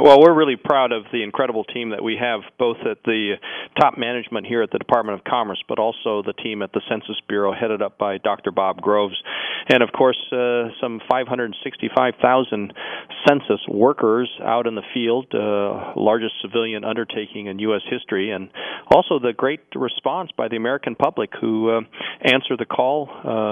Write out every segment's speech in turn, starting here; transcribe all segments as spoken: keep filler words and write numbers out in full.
Well, we're really proud of the incredible team that we have, both at the top management here at the Department of Commerce, but also the team at the Census Bureau, headed up by Doctor Bob Groves. And, of course, uh, some five hundred sixty-five thousand census workers out in the field, uh, largest civilian undertaking in U S history, and also the great response by the American public who uh, answered the call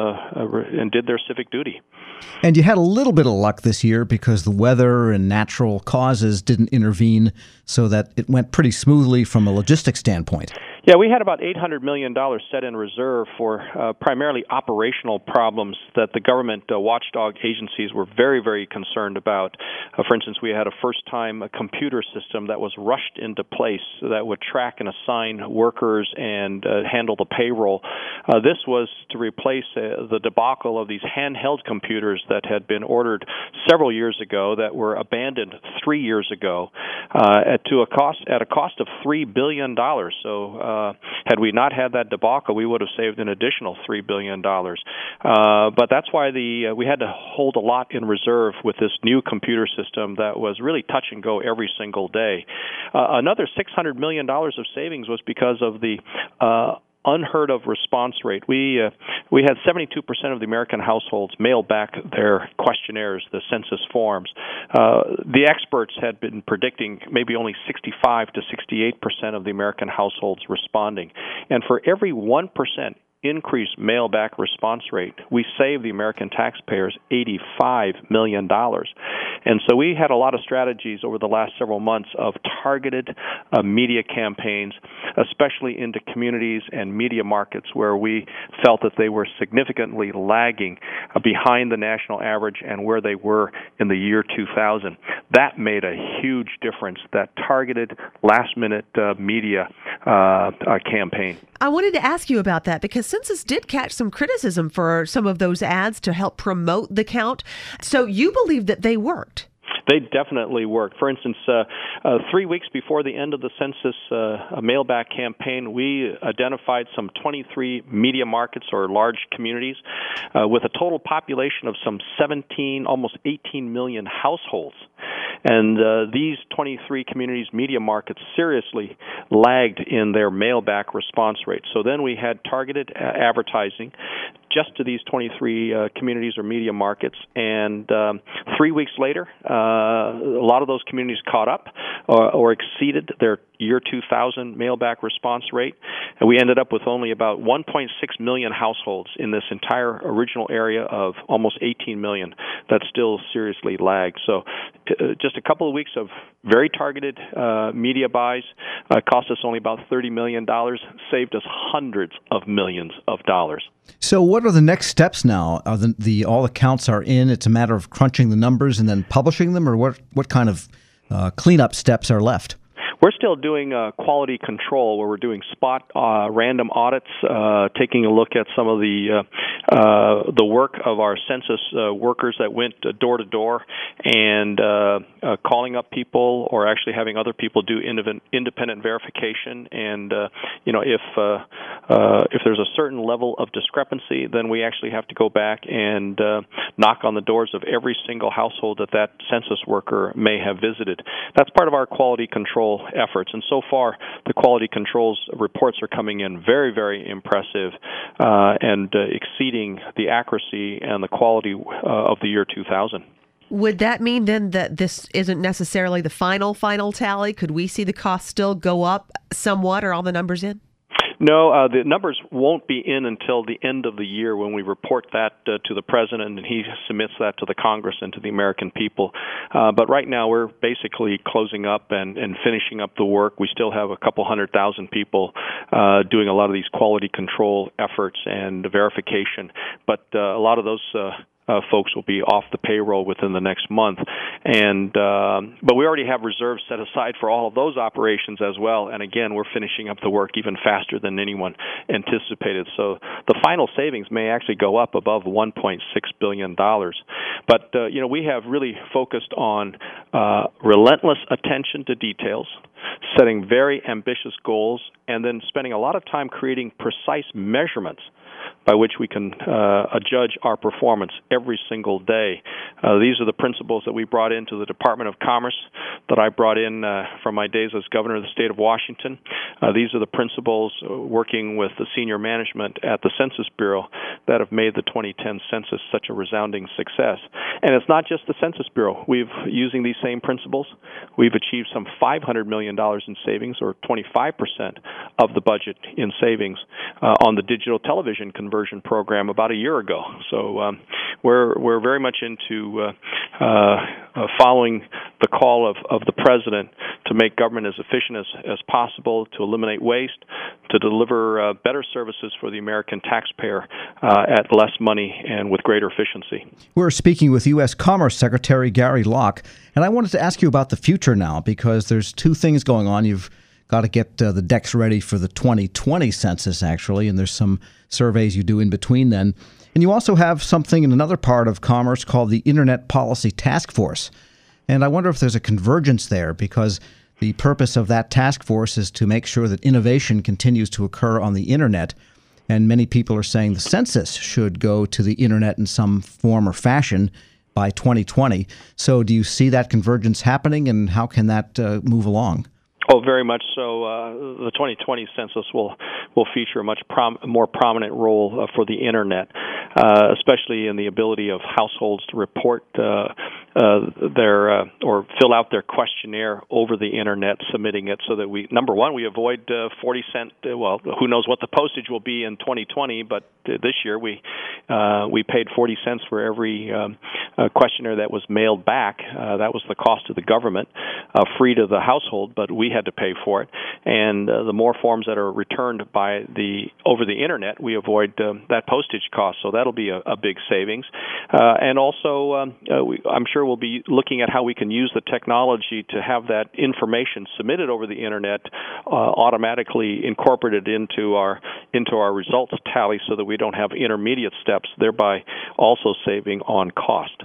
uh, and did their civic duty. And you had a little bit of luck this year because the weather and natural causes didn't intervene, so that it went pretty smoothly from a logistics standpoint. Yeah, we had about eight hundred million dollars set in reserve for uh, primarily operational problems that the government uh, watchdog agencies were very, very concerned about. Uh, for instance, we had a first-time a computer system that was rushed into place that would track and assign workers and uh, handle the payroll. Uh, this was to replace uh, the debacle of these handheld computers that had been ordered several years ago that were abandoned three years ago uh, at to a cost at a cost of three billion dollars. So. Uh, Uh, had we not had that debacle, we would have saved an additional three billion dollars. Uh, but that's why the uh, we had to hold a lot in reserve with this new computer system that was really touch and go every single day. Uh, another six hundred million dollars of savings was because of the uh, unheard of response rate. We uh, we had seventy-two percent of the American households mail back their questionnaires, the census forms. Uh, the experts had been predicting maybe only sixty-five to sixty-eight percent of the American households responding. And for every one percent increased mail-back response rate, we saved the American taxpayers eighty-five million dollars. And so we had a lot of strategies over the last several months of targeted uh, media campaigns, especially into communities and media markets where we felt that they were significantly lagging uh, behind the national average and where they were in the year two thousand. That made a huge difference, that targeted last-minute uh, media uh, uh, campaign. I wanted to ask you about that because Census did catch some criticism for some of those ads to help promote the count. So you believe that they worked? They definitely worked. For instance, uh, uh, three weeks before the end of the census uh, mailback campaign, we identified some twenty-three media markets or large communities uh, with a total population of some seventeen, almost eighteen million households. And uh, these twenty-three communities, media markets, seriously lagged in their mailback response rate. So then we had targeted uh, advertising just to these twenty-three uh, communities or media markets. And um, three weeks later, uh, a lot of those communities caught up or, or exceeded their year two thousand mailback response rate. And we ended up with only about one point six million households in this entire original area of almost eighteen million that still seriously lagged. So uh, just a couple of weeks of very targeted uh, media buys uh, cost us only about thirty million dollars, saved us hundreds of millions of dollars. So what are the next steps now? Are the, the all the counts are in, it's a matter of crunching the numbers and then publishing them, or what, what kind of uh, cleanup steps are left? We're still doing uh, quality control, where we're doing spot uh, random audits, uh, taking a look at some of the uh, uh, the work of our census uh, workers that went uh, door to door and uh, uh, calling up people, or actually having other people do independent, independent verification. And uh, you know, if uh, uh, if there's a certain level of discrepancy, then we actually have to go back and uh, knock on the doors of every single household that that census worker may have visited. That's part of our quality control efforts, and so far the quality controls reports are coming in very, very impressive uh, and uh, exceeding the accuracy and the quality uh, of the year two thousand. Would that mean then that this isn't necessarily the final, final tally? Could we see the cost still go up somewhat? Are all the numbers in? No, uh, the numbers won't be in until the end of the year when we report that uh, to the president, and he submits that to the Congress and to the American people. Uh, but right now we're basically closing up and, and finishing up the work. We still have a couple hundred thousand people uh, doing a lot of these quality control efforts and verification, but uh, a lot of those uh, Uh, folks will be off the payroll within the next month, and uh, but we already have reserves set aside for all of those operations as well. And again, we're finishing up the work even faster than anyone anticipated. So the final savings may actually go up above one point six billion dollars. But uh, you know, we have really focused on uh, relentless attention to details, setting very ambitious goals, and then spending a lot of time creating precise measurements by which we can uh, judge our performance every single day. Uh, these are the principles that we brought into the Department of Commerce, that I brought in uh, from my days as governor of the state of Washington. Uh, these are the principles uh, working with the senior management at the Census Bureau that have made the twenty ten census such a resounding success. And it's not just the Census Bureau. We've, using these same principles, we've achieved some five hundred million dollars in savings, or twenty-five percent of the budget in savings, uh, on the digital television conversion program about a year ago. So um, we're we're very much into uh, uh, uh, following the call of, of the president to make government as efficient as, as possible, to eliminate waste, to deliver uh, better services for the American taxpayer uh, at less money and with greater efficiency. We're speaking with U S Commerce Secretary Gary Locke, and I wanted to ask you about the future now, because there's two things going on. You've got to get uh, the decks ready for the twenty twenty census, actually, and there's some surveys you do in between then. And you also have something in another part of commerce called the Internet Policy Task Force. And I wonder if there's a convergence there, because the purpose of that task force is to make sure that innovation continues to occur on the Internet. And many people are saying the census should go to the Internet in some form or fashion by twenty twenty. So do you see that convergence happening, and how can that uh, move along? Oh, very much so. Uh, the twenty twenty census will will feature a much prom- more prominent role uh, for the Internet, uh, especially in the ability of households to report uh, uh, their uh, or fill out their questionnaire over the Internet, submitting it so that we, number one, we avoid uh, forty cent. Uh, well, who knows what the postage will be in twenty twenty, but uh, this year we uh, we paid forty cents for every um, uh, questionnaire that was mailed back. Uh, that was the cost to the government, uh, free to the household, but we had to pay for it. And uh, the more forms that are returned by the over the Internet, we avoid uh, that postage cost. So that'll be a, a big savings. Uh, and also, um, uh, we, I'm sure we'll be looking at how we can use the technology to have that information submitted over the Internet uh, automatically incorporated into our into our results tally, so that we don't have intermediate steps, thereby also saving on cost.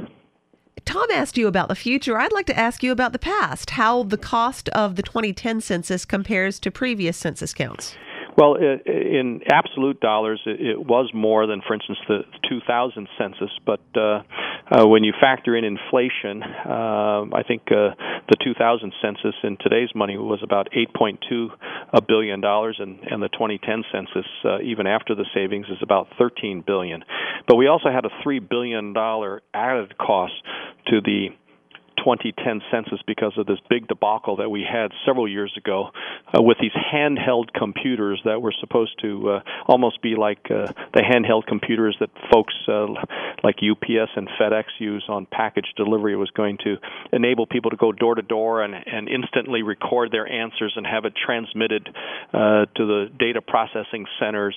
Tom asked you about the future. I'd like to ask you about the past, how the cost of the twenty ten census compares to previous census counts. Well, in absolute dollars, it was more than, for instance, the two thousand census. But uh, uh, when you factor in inflation, uh, I think uh, the two thousand census in today's money was about eight point two billion dollars, and, and the twenty ten census, uh, even after the savings, is about thirteen billion dollars. But we also had a three billion dollars added cost to the twenty ten census because of this big debacle that we had several years ago uh, with these handheld computers that were supposed to uh, almost be like uh, the handheld computers that folks uh, like U P S and FedEx use on package delivery. It was going to enable people to go door to door and, and instantly record their answers and have it transmitted uh, to the data processing centers,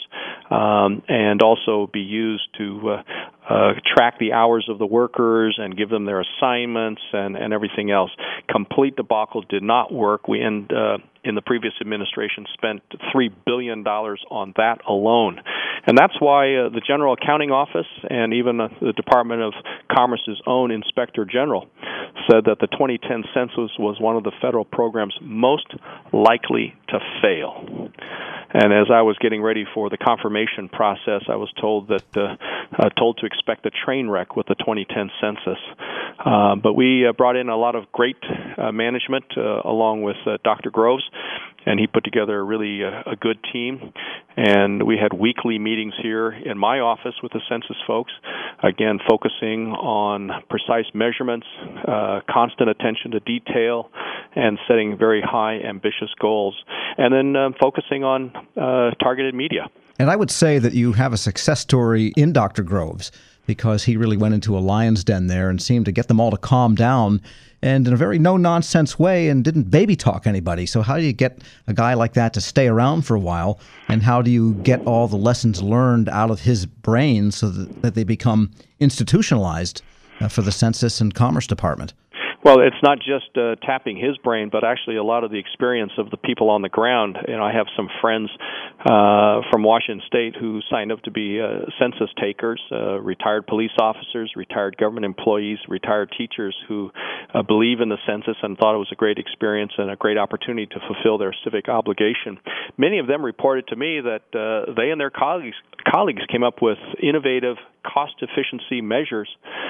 um, and also be used to uh, uh, track the hours of the workers and give them their assignments and and everything else. Complete debacle, did not work. We end, uh, in the previous administration spent three billion dollars on that alone. And that's why uh, the General Accounting Office and even uh, the Department of Commerce's own Inspector General said that the twenty ten census was one of the federal programs most likely to fail. And as I was getting ready for the confirmation process, I was told that uh, uh, told to expect a train wreck with the twenty ten census. Uh, but we uh, brought in a lot of great uh, management uh, along with uh, Doctor Groves, and he put together a really uh, a good team. And we had weekly meetings here in my office with the census folks, again focusing on precise measurements, uh, constant attention to detail, and setting very high, ambitious goals, and then uh, focusing on uh, targeted media. And I would say that you have a success story in Doctor Groves, because he really went into a lion's den there and seemed to get them all to calm down, and in a very no-nonsense way, and didn't baby talk anybody. So how do you get a guy like that to stay around for a while, and how do you get all the lessons learned out of his brain so that, that they become institutionalized uh, for the Census and Commerce Department? Well, it's not just uh, tapping his brain, but actually a lot of the experience of the people on the ground. You know, I have some friends uh, from Washington State who signed up to be uh, census takers, uh, retired police officers, retired government employees, retired teachers who uh, believe in the census and thought it was a great experience and a great opportunity to fulfill their civic obligation. Many of them reported to me that uh, they and their colleagues colleagues came up with innovative cost efficiency measures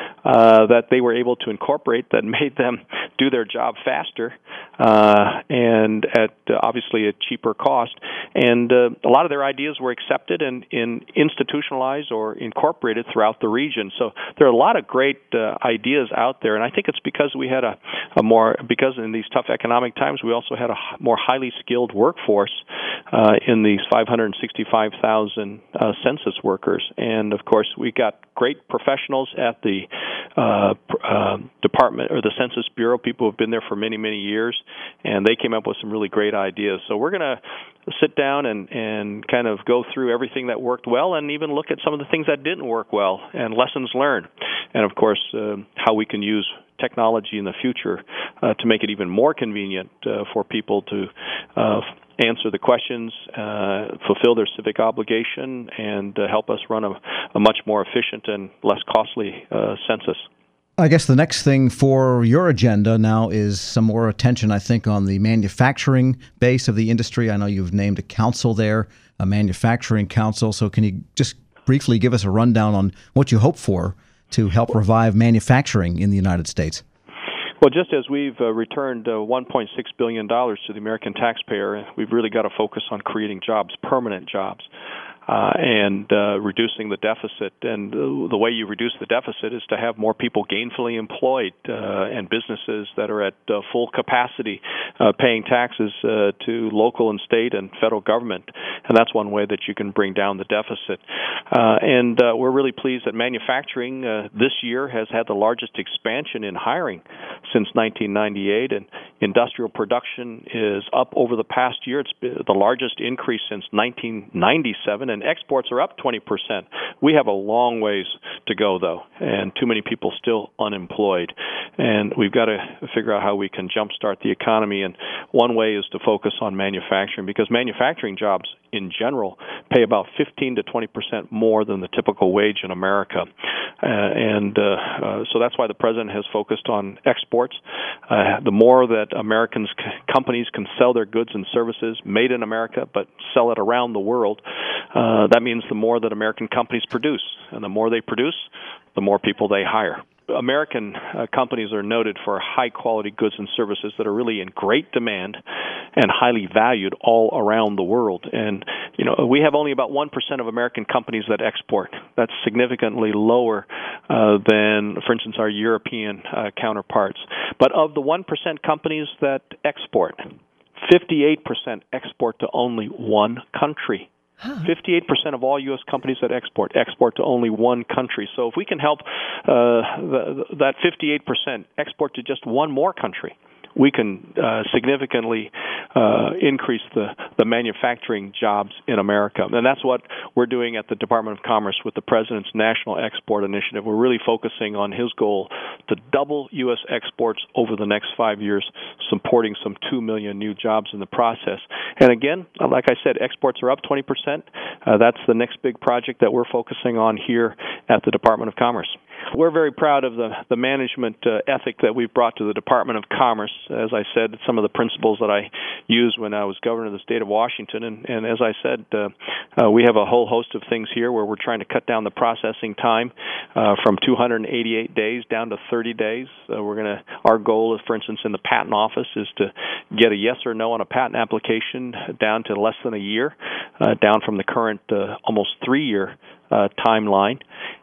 uh, that they were able to incorporate that made them do their job faster uh, and at uh, obviously a cheaper cost. And uh, a lot of their ideas were accepted and, and institutionalized or incorporated throughout the region. So there are a lot of great uh, ideas out there, and I think it's because we had a, a more, because in these tough economic times, we also had a more highly skilled workforce uh, in these five hundred sixty-five thousand uh, census workers. And of course, we got great professionals at the uh, uh, department or the Census Bureau, people who have been there for many, many years, and they came up with some really great ideas. So we're going to sit down and, and kind of go through everything that worked well and even look at some of the things that didn't work well and lessons learned. And, of course, uh, how we can use technology in the future uh, to make it even more convenient uh, for people to uh, answer the questions, uh, fulfill their civic obligation, and uh, help us run a, a much more efficient and less costly uh, census. I guess the next thing for your agenda now is some more attention, I think, on the manufacturing base of the industry. I know you've named a council there, a manufacturing council. So can you just briefly give us a rundown on what you hope for to help revive manufacturing in the United States? Well, just as we've uh, returned uh, one point six billion dollars to the American taxpayer, we've really got to focus on creating jobs, permanent jobs. Uh, and uh, reducing the deficit. And uh, the way you reduce the deficit is to have more people gainfully employed uh, and businesses that are at uh, full capacity uh, paying taxes uh, to local and state and federal government. And that's one way that you can bring down the deficit. Uh, and uh, we're really pleased that manufacturing uh, this year has had the largest expansion in hiring since nineteen ninety-eight. And industrial production is up over the past year. It's been the largest increase since nineteen ninety-seven. And exports are up twenty percent. We have a long ways to go, though, and too many people still unemployed. And we've got to figure out how we can jumpstart the economy. And one way is to focus on manufacturing, because manufacturing jobs in general pay about fifteen to twenty percent more than the typical wage in America. Uh, and uh, uh, so that's why the president has focused on exports. Uh, the more that Americans, c- companies can sell their goods and services made in America, but sell it around the world, uh, that means the more that American companies produce. And the more they produce, the more people they hire. American uh, companies are noted for high-quality goods and services that are really in great demand and highly valued all around the world. And, you know, we have only about one percent of American companies that export. That's significantly lower uh, than, for instance, our European uh, counterparts. But of the one percent companies that export, fifty-eight percent export to only one country. fifty-eight percent of all U S companies that export, export to only one country. So if we can help uh, the, that fifty-eight percent export to just one more country, we can uh, significantly uh, increase the, the manufacturing jobs in America. And that's what we're doing at the Department of Commerce with the President's National Export Initiative. We're really focusing on his goal to double U S exports over the next five years, supporting some two million new jobs in the process. And again, like I said, exports are up twenty percent. Uh, that's the next big project that we're focusing on here at the Department of Commerce. We're very proud of the, the management uh, ethic that we've brought to the Department of Commerce. As I said, some of the principles that I used when I was governor of the state of Washington. And, and as I said, uh, uh, we have a whole host of things here where we're trying to cut down the processing time uh, from two hundred eighty-eight days down to thirty days. Uh, we're going to. Our goal is, for instance, in the patent office, is to get a yes or no on a patent application down to less than a year, uh, down from the current uh, almost three-year Uh, timeline,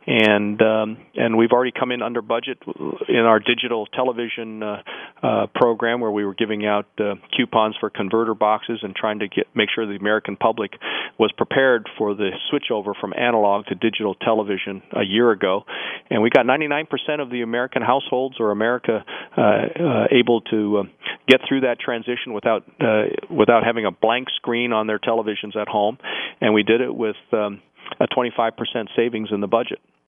and um, and we've already come in under budget in our digital television uh, uh, program, where we were giving out uh, coupons for converter boxes and trying to get make sure the American public was prepared for the switchover from analog to digital television a year ago, and we got ninety-nine percent of the American households or America uh, uh, able to uh, get through that transition without uh, without having a blank screen on their televisions at home, and we did it with Um, a twenty-five percent savings in the budget.